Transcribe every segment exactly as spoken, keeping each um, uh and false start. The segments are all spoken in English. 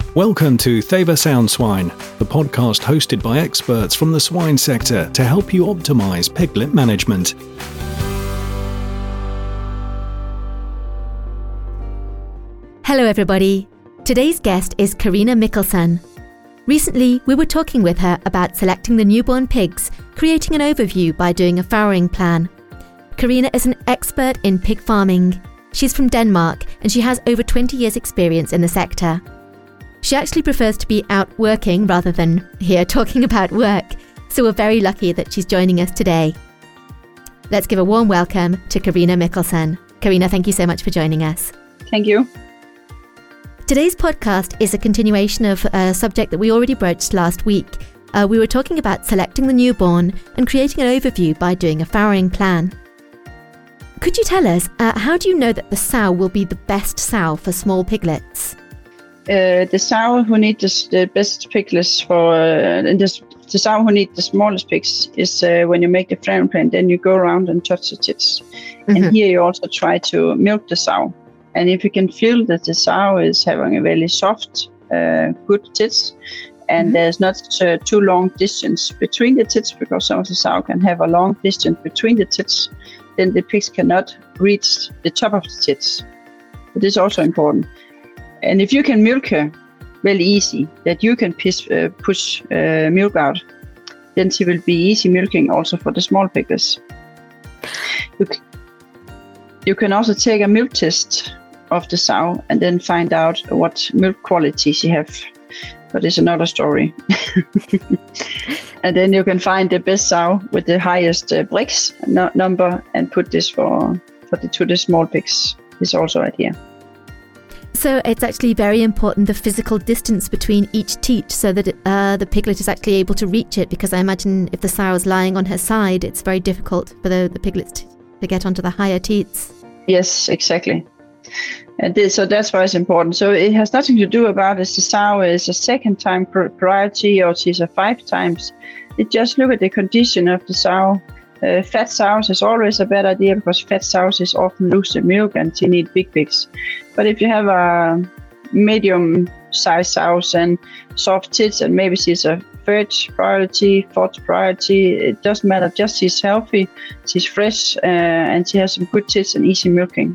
Welcome to Thaver Sound Swine, the podcast hosted by experts from the swine sector to help you optimize piglet management. Hello everybody. Today's guest is Karina Mikkelsen. Recently, we were talking with her about selecting the newborn pigs, creating an overview by doing a farrowing plan. Karina is an expert in pig farming. She's from Denmark and she has over twenty years experience in the sector. She actually prefers to be out working rather than here talking about work, so we're very lucky that she's joining us today. Let's give a warm welcome to Karina Mikkelsen. Karina, thank you so much for joining us. Thank you. Today's podcast is a continuation of a subject that we already broached last week. Uh, we were talking about selecting the newborn and creating an overview by doing a farrowing plan. Could you tell us, uh, how do you know that the sow will be the best sow for small piglets? Uh, the sow who need the, the best piglets for, uh, and the, the sow who need the smallest pigs is uh, when you make the farrowing plan, then you go around and touch the tits. Mm-hmm. And here you also try to milk the sow. And if you can feel that the sow is having a very soft, uh, good tits, and mm-hmm. there's not uh, too long distance between the tits, because some of the sow can have a long distance between the tits, then the pigs cannot reach the top of the tits. But this is also important. And if you can milk her very easy, that you can piss, uh, push uh, milk out, then she will be easy milking also for the small piglets. You, c- you can also take a milk test of the sow and then find out what milk quality she have. But it's another story. And then you can find the best sow with the highest uh, bricks no- number and put this for, for the, to the small pigs. It's also right here. So it's actually very important, the physical distance between each teat, so that uh, the piglet is actually able to reach it, because I imagine if the sow is lying on her side, it's very difficult for the, the piglets to, to get onto the higher teats. Yes, exactly. And this, so that's why it's important. So it has nothing to do about if the sow is a second time priority or she's a five times. It just look at the condition of the sow. Uh, fat sows is always a bad idea, because fat sows is often lose the milk and she need big pigs. But if you have a medium sized sows and soft tits, and maybe she's a third priority, fourth priority, it doesn't matter. Just she's healthy, she's fresh, uh, and she has some good tits and easy milking.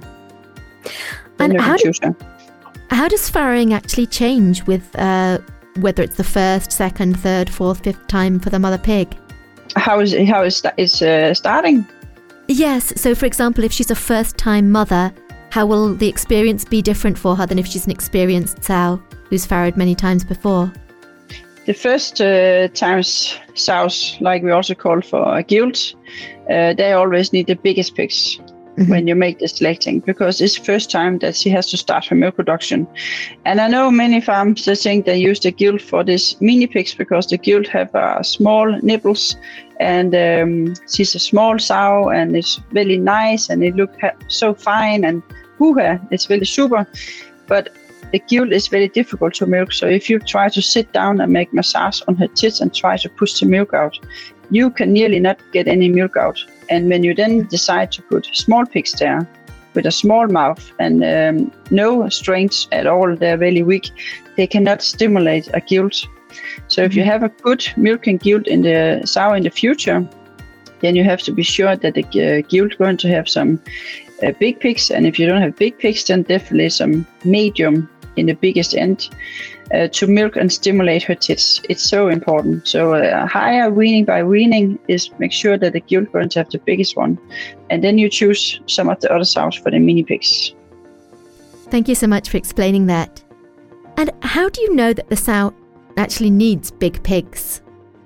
And how, do, how does farrowing actually change with uh, whether it's the first, second, third, fourth, fifth time for the mother pig? How is how is is uh, starting? Yes. So, for example, if she's a first-time mother, how will the experience be different for her than if she's an experienced sow who's farrowed many times before? The first uh, times sows, like we also call for a gilt, uh, they always need the biggest pigs. Mm-hmm. When you make the selecting, because it's the first time that she has to start her milk production. And I know many farms, they think they use the gilt for this mini pigs, because the gilt have uh, small nipples, and um, she's a small sow and it's really nice and it looks ha- so fine, and hoo-ha, it's really super. But the gilt is very difficult to milk. So if you try to sit down and make massage on her tits and try to push the milk out, you can nearly not get any milk out. And when you then decide to put small pigs there with a small mouth and um, no strength at all, they're really weak, they cannot stimulate a gilt. So if you have a good milking gilt in the sow in the future, then you have to be sure that the uh, gilt going to have some uh, big pigs. And if you don't have big pigs, then definitely some medium in the biggest end. Uh, to milk and stimulate her tits. It's so important. So uh, higher weaning by weaning is make sure that the gilt going to have the biggest one. And then you choose some of the other sows for the mini pigs. Thank you so much for explaining that. And how do you know that the sow actually needs big pigs?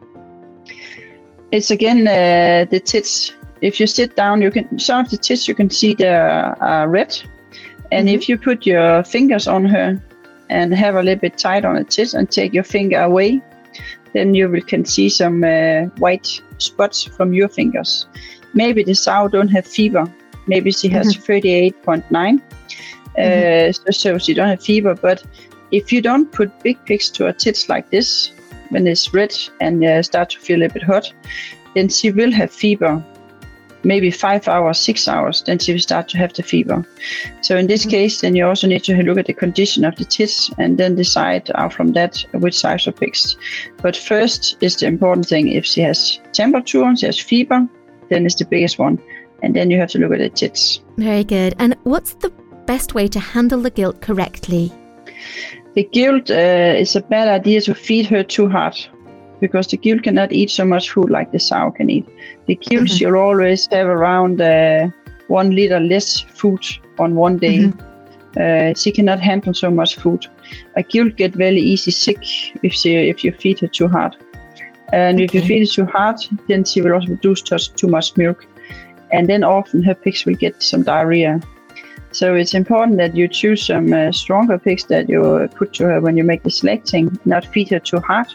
It's again uh, the tits. If you sit down, you can some of the tits you can see they're uh, red. And mm-hmm. if you put your fingers on her and have a little bit tight on the tits and take your finger away, then you will can see some uh, white spots from your fingers. Maybe the sow don't have fever. Maybe she has mm-hmm. thirty-eight point nine, mm-hmm. uh, so, so she don't have fever. But if you don't put big pigs to her tits like this, when it's red and uh, start to feel a bit hot, then she will have fever. maybe five hours, six hours, then she will start to have the fever. So in this mm-hmm. case, then you also need to look at the condition of the tits and then decide out from that which size of pigs. But first is the important thing. If she has temperature, she has fever, then it's the biggest one. And then you have to look at the tits. Very good. And what's the best way to handle the gilt correctly? The gilt uh, is a bad idea to feed her too hard, because the gilt cannot eat so much food like the sow can eat. The gilt mm-hmm. you'll always have around uh, one liter less food on one day. Mm-hmm. Uh, she cannot handle so much food. A gilt get very easy sick if she if you feed her too hard. And okay. if you feed her too hard, then she will also produce too much milk. And then often her pigs will get some diarrhea. So it's important that you choose some uh, stronger pigs that you put to her when you make the selecting, not feed her too hard.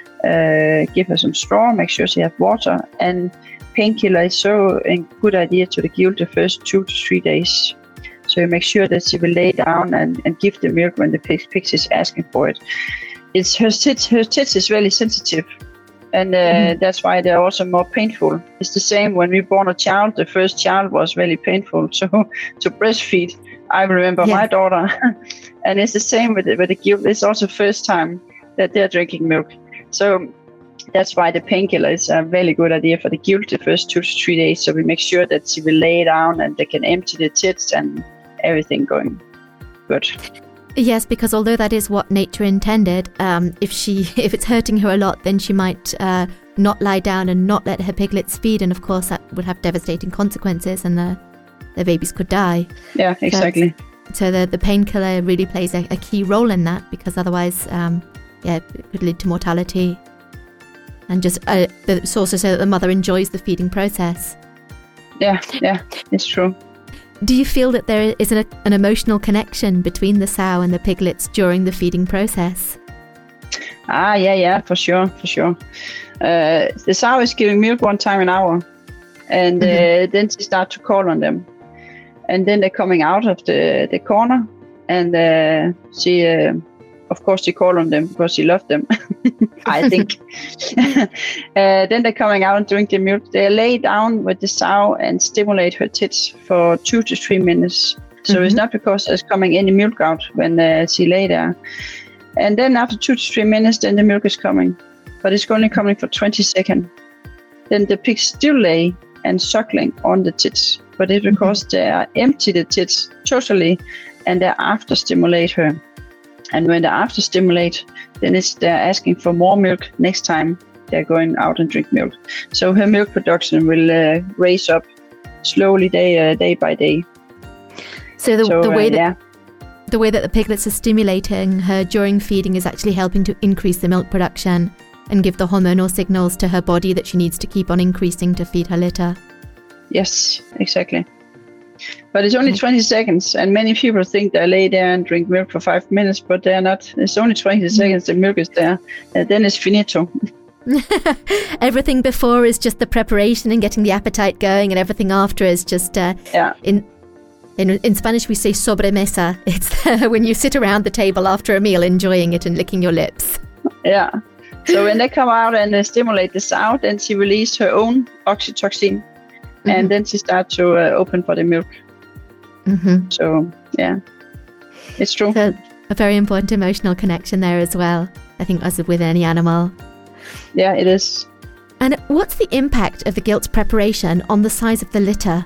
Uh, give her some straw, make sure she has water, and painkiller is so a good idea to the gilt the first two to three days. So you make sure that she will lay down and, and give the milk when the pig, pig is asking for it. It's her tits, her tits is really sensitive, and uh, mm-hmm. that's why they're also more painful. It's the same when we born a child. The first child was really painful to to breastfeed. I remember yeah. my daughter, and it's the same with the, with the gilt. It's also first time that they're drinking milk. So that's why the painkiller is a really good idea for the gilt the first two to three days. So we make sure that she will lay down and they can empty the tits and everything going good. Yes, because although that is what nature intended, um, if she if it's hurting her a lot, then she might uh, not lie down and not let her piglets feed, and of course that would have devastating consequences, and the the babies could die. Yeah, exactly. So, so the the painkiller really plays a, a key role in that, because otherwise. Um, Yeah, it could lead to mortality, and just uh, it's also so that the mother enjoys the feeding process. Yeah, yeah, it's true. Do you feel that there is an, an emotional connection between the sow and the piglets during the feeding process? Ah, yeah, yeah, for sure, for sure. Uh, the sow is giving milk one time an hour, and mm-hmm. uh, then she starts to call on them, and then they're coming out of the the corner, and uh, she. Uh, Of course, she called on them because she loved them, I think. uh, then they're coming out and drink the milk. They lay down with the sow and stimulate her tits for two to three minutes. So mm-hmm. it's not because there's coming any milk out when uh, she lay there. And then after two to three minutes, then the milk is coming. But it's only coming for twenty seconds. Then the pigs still lay and suckling on the tits. But it's because mm-hmm. they are empty the tits totally, and they after stimulate her. And when they after stimulate, then it's they're asking for more milk next time they're going out and drink milk. So her milk production will uh, raise up slowly day uh, day by day. So the, so, the way uh, that yeah. the way that the piglets are stimulating her during feeding is actually helping to increase the milk production and give the hormonal signals to her body that she needs to keep on increasing to feed her litter. Yes, exactly. But it's only twenty seconds, and many people think they lay there and drink milk for five minutes, but they're not. It's only twenty seconds the milk is there, and then it's finito. Everything before is just the preparation and getting the appetite going, and everything after is just uh, yeah. In in in Spanish we say sobremesa. It's uh, when you sit around the table after a meal, enjoying it and licking your lips. Yeah. So when they come out and uh, stimulate the sow, then she releases her own oxytocin. And mm-hmm. then she starts to uh, open for the milk. Mm-hmm. So, yeah, it's true. So a very important emotional connection there as well, I think, as with any animal. Yeah, it is. And what's the impact of the gilt's preparation on the size of the litter?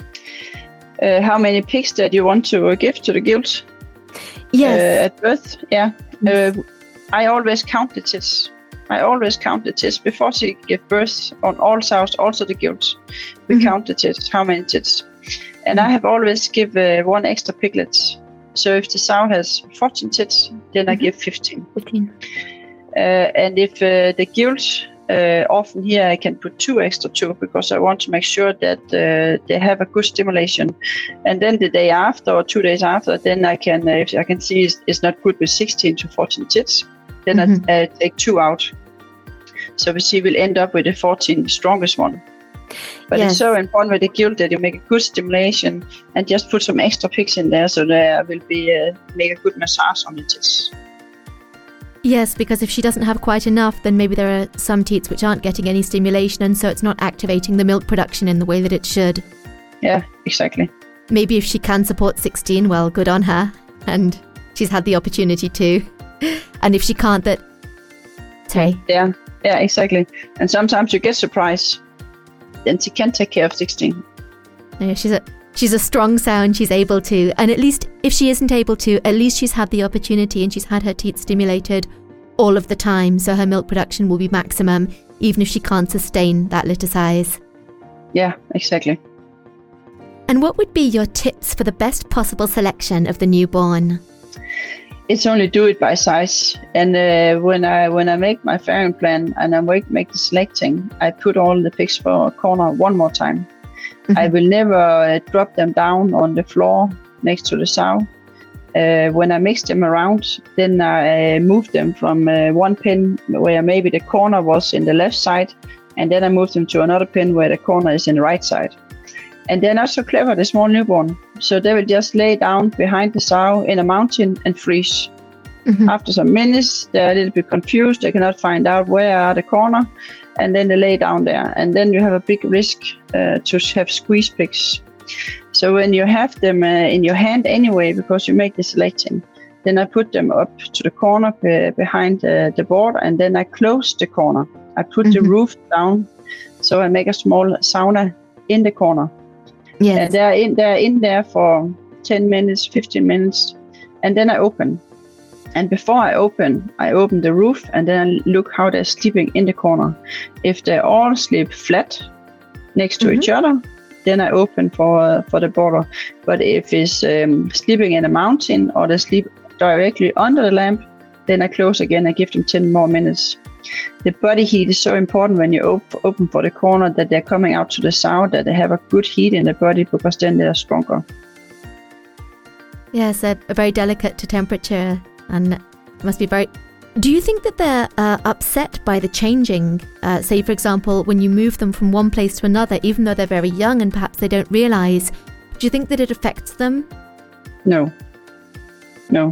Uh, how many pigs that you want to uh, give to the gilt? Yes. Uh, at birth, yeah. Mm-hmm. Uh, I always count the tits. I always count the tits before she gives birth on all sows, also the gilts. We mm-hmm. count the tits, how many tits. And mm-hmm. I have always give uh, one extra piglet. So if the sow has fourteen tits, then mm-hmm. I give fifteen. fifteen. Uh, and if uh, the gilt, uh, often here I can put two extra too, because I want to make sure that uh, they have a good stimulation. And then the day after or two days after, then I can, uh, if I can see it's, it's not good with sixteen to fourteen tits, then mm-hmm. I uh, take two out. So she will end up with the fourteen strongest one. But yes. It's so important with the gilt that you make a good stimulation and just put some extra pigs in there, so there will be uh, make a good massage on the tits. Yes, because if she doesn't have quite enough, then maybe there are some teats which aren't getting any stimulation, and so it's not activating the milk production in the way that it should. Yeah, exactly. Maybe if she can support sixteen, well, good on her. And she's had the opportunity to. And if she can't, that... Sorry. Yeah, yeah, exactly. And sometimes you get surprised. Then she can take care of sixteen. Yeah, she's a she's a strong sow and she's able to. And at least if she isn't able to, at least she's had the opportunity and she's had her teats stimulated all of the time. So her milk production will be maximum, even if she can't sustain that litter size. Yeah, exactly. And what would be your tips for the best possible selection of the newborn? It's only do it by size. And uh, when I when I make my farrowing plan and I make, make the selecting, I put all the pigs for a corner one more time. Mm-hmm. I will never uh, drop them down on the floor next to the sow. Uh, when I mix them around, then I uh, move them from uh, one pen where maybe the corner was in the left side, and then I move them to another pen where the corner is in the right side. And they're not so clever, the small newborn. So they will just lay down behind the sow in a mountain and freeze. Mm-hmm. After some minutes, they're a little bit confused. They cannot find out where are the corner. And then they lay down there. And then you have a big risk uh, to have squeeze pigs. So when you have them uh, in your hand anyway, because you make the selecting, then I put them up to the corner be- behind uh, the board. And then I close the corner. I put mm-hmm. the roof down. So I make a small sauna in the corner. Yes. And they're in, they're in there for ten minutes, fifteen minutes, and then I open. And before I open, I open the roof and then I look how they're sleeping in the corner. If they all sleep flat next to mm-hmm. each other, then I open for uh, for the border. But if it's um, sleeping in a mountain or they sleep directly under the lamp, then I close again. I give them ten more minutes. The body heat is so important when you op- open for the corner, that they're coming out to the sow, that they have a good heat in the body, because then they're stronger. Yes, a, a very delicate to temperature, and it must be very... Do you think that they're uh, upset by the changing? Uh, say, for example, when you move them from one place to another, even though they're very young and perhaps they don't realise, do you think that it affects them? No. No.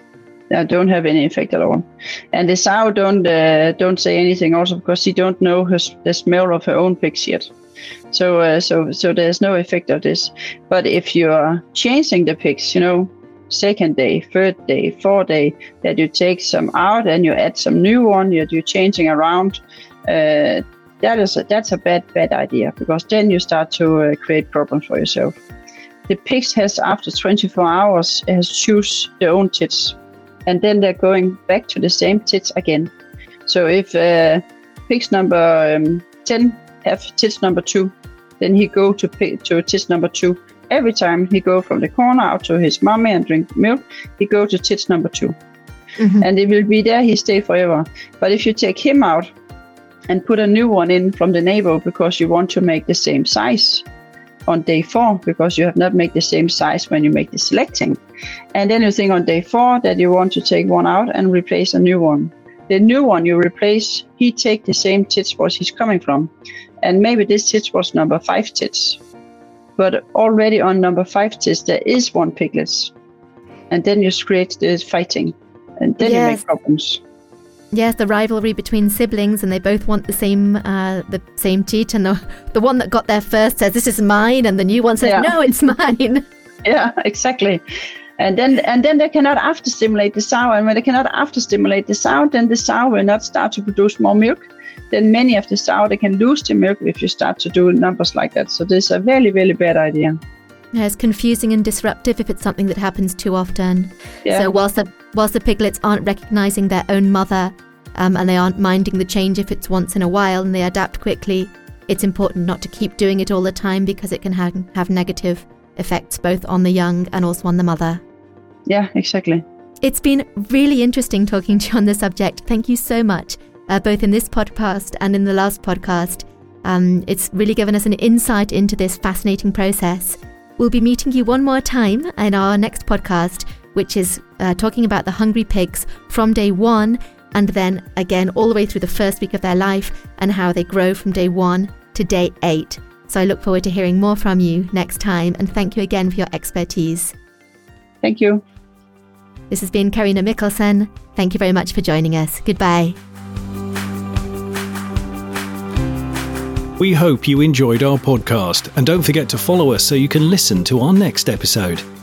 I don't have any effect at all. And the sow don't uh, don't say anything also, because she don't know her, the smell of her own pigs yet. So uh, so so there's no effect of this. But if you're changing the pigs, you know, second day, third day, fourth day, that you take some out and you add some new one, that you're changing around, uh, that is a, that's a bad bad idea, because then you start to uh, create problems for yourself. The pigs has, after twenty-four hours, has choose their own tits. And then they're going back to the same tits again. So if uh, pigs number um, ten have tits number two, then he go to pig, to tits number two. Every time he go from the corner out to his mommy and drink milk, he go to tits number two. Mm-hmm. And it will be there, he stay forever. But if you take him out and put a new one in from the neighbor, because you want to make the same size on day four, because you have not made the same size when you make the selecting. And then you think on day four that you want to take one out and replace a new one. The new one you replace, he take the same tits where he's coming from. And maybe this tits was number five tits. But already on number five tits, there is one piglet. And then you create the fighting. And then yes. you make problems. Yes, the rivalry between siblings, and they both want the same uh, the same teat, and the the one that got there first says, this is mine, and the new one says, yeah. no, it's mine. Yeah, exactly. And then and then they cannot after stimulate the sow, and when they cannot after stimulate the sow, then the sow will not start to produce more milk. Then many of the sow, they can lose the milk if you start to do numbers like that. So this is a very, very bad idea. Yeah, it's confusing and disruptive if it's something that happens too often. Yeah. So whilst the whilst the piglets aren't recognising their own mother, um, and they aren't minding the change if it's once in a while, and they adapt quickly, it's important not to keep doing it all the time, because it can have, have negative effects both on the young and also on the mother. Yeah, exactly. It's been really interesting talking to you on this subject. Thank you so much, uh, both in this podcast and in the last podcast. Um, it's really given us an insight into this fascinating process. We'll be meeting you one more time in our next podcast, which is uh, talking about the hungry pigs from day one, and then again all the way through the first week of their life, and how they grow from day one to day eight. So I look forward to hearing more from you next time, and thank you again for your expertise. Thank you. This has been Carina Mikkelsen. Thank you very much for joining us. Goodbye. We hope you enjoyed our podcast, and don't forget to follow us so you can listen to our next episode.